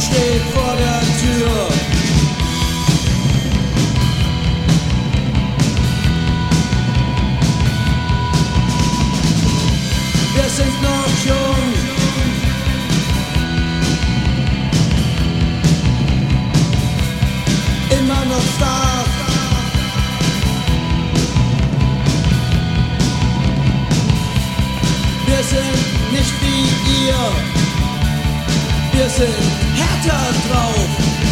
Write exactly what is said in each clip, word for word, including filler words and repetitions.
steht vor der Tür. Wir sind noch jung. Immer noch stark. Wir sind nicht wie ihr. Wir sind härter drauf.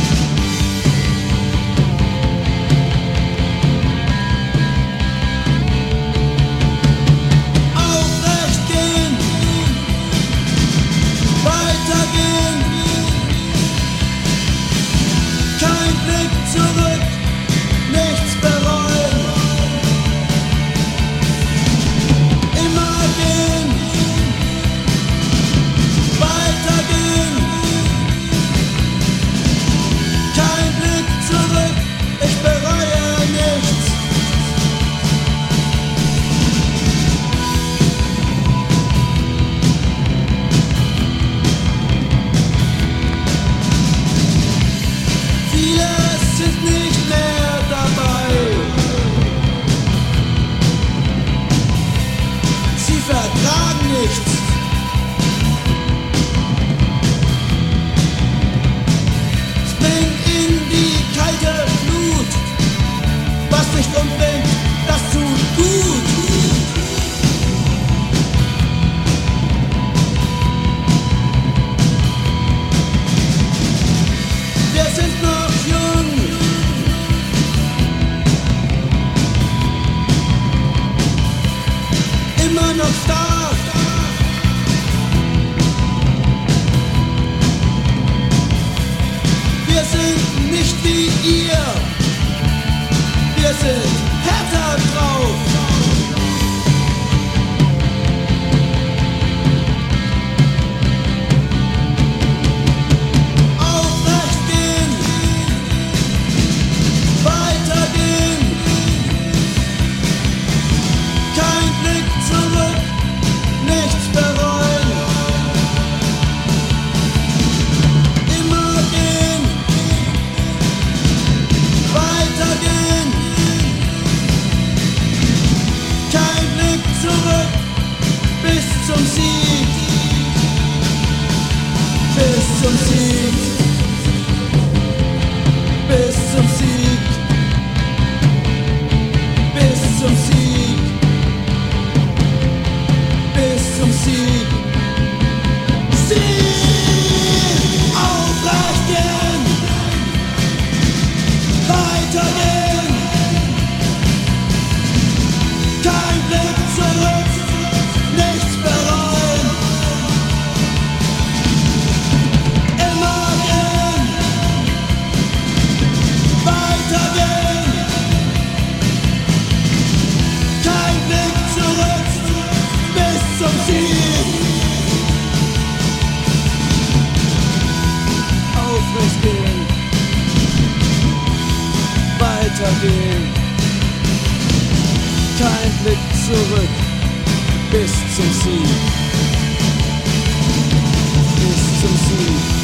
Aufrecht gehen, weitergehen. Kein Blick zurück, nichts bereuen. Immer gehen, weitergehen. Kein Blick zurück, ich bereue nichts. Viele sind nicht mehr dabei. Sie vertragen nichts. Spring in die kalte Flut. Was nicht umbringt, das tut gut. Wir sind noch jung. Immer noch stark. Wir sind nicht wie ihr. Wir sind härter drauf. Aufrecht gehen, weitergehen. Kein Blick zurück, nichts bereuen. Immer gehen, weitergehen. Kein Blick zurück, bis zum Sieg. Bis zum Sieg. Bis zum Sieg. Bis zum Sieg. Bis zum Sieg. Sieg! Aufrecht gehen! Weitergehen! Kein Blick zurück, nichts bereuen! Immer gehen! Weitergehen! Kein Blick zurück, bis zum Sieg! Aufrecht gehen, weitergehen, kein Blick zurück, bis zum Sieg, bis zum Sieg.